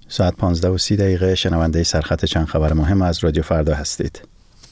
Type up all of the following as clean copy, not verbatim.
ساعت 15:30 شنونده سرخط چند خبر مهم از رادیو فردا هستید.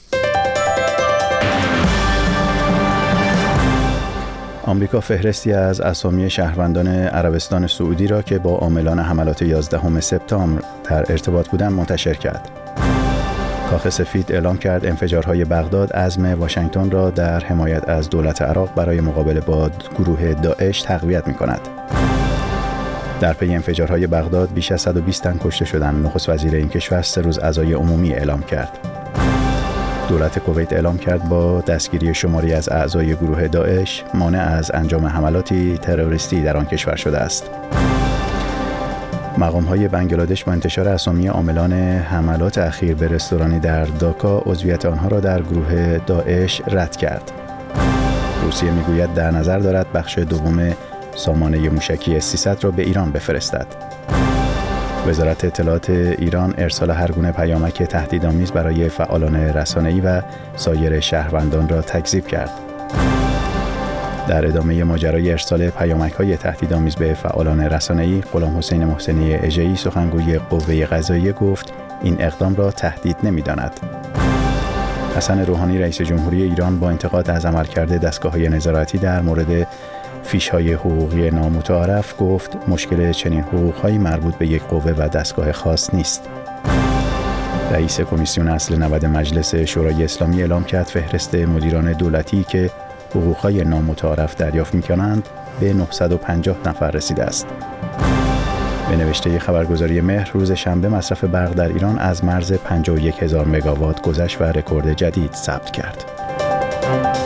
آمریکا فهرستی از اسامی شهروندان عربستان سعودی را که با عاملان حملات 11 سپتامبر در ارتباط بودند منتشر کرد. کاخ سفید اعلام کرد انفجارهای بغداد عزم واشنگتن را در حمایت از دولت عراق برای مقابله با گروه داعش تقویت می‌کند. در پی انفجارهای بغداد بیش از 120 تن کشته شدند. نخست وزیر این کشور 3 روز عزای عمومی اعلام کرد. دولت کویت اعلام کرد با دستگیری شماری از اعضای گروه داعش مانع از انجام حملاتی تروریستی در آن کشور شده است. مقام‌های بنگلادش با انتشار اسامی عاملان حملات اخیر به رستورانی در داکا عضویت آنها را در گروه داعش رد کرد. روسیه میگوید در نظر دارد بخش دوم سامانه موشکی S-300 را به ایران بفرستد. وزارت اطلاعات ایران ارسال هر گونه پیامک تهدیدآمیز برای فعالان رسانه‌ای و سایر شهروندان را تکذیب کرد. در ادامه ماجرای ارسال پیامک‌های تهدیدآمیز به فعالان رسانه‌ای، غلام حسین محسنی اژه‌ای سخنگوی قوه قضاییه گفت این اقدام را تهدید نمی‌داند. حسن روحانی رئیس جمهوری ایران با انتقاد از عملکرد دستگاه‌های نظارتی در مورد فیش‌های حقوقی نامتعارف گفت مشکل چنین حقوق‌هایی مربوط به یک قوه و دستگاه خاص نیست. رئیس کمیسیون اصل 90 مجلس شورای اسلامی اعلام کرد فهرست مدیران دولتی که حقوق‌های نامتعارف دریافت می‌کنند به 950 نفر رسیده است. به نوشته خبرگزاری مهر روز شنبه مصرف برق در ایران از مرز 51,000 مگاوات گذشت و رکورد جدید ثبت کرد.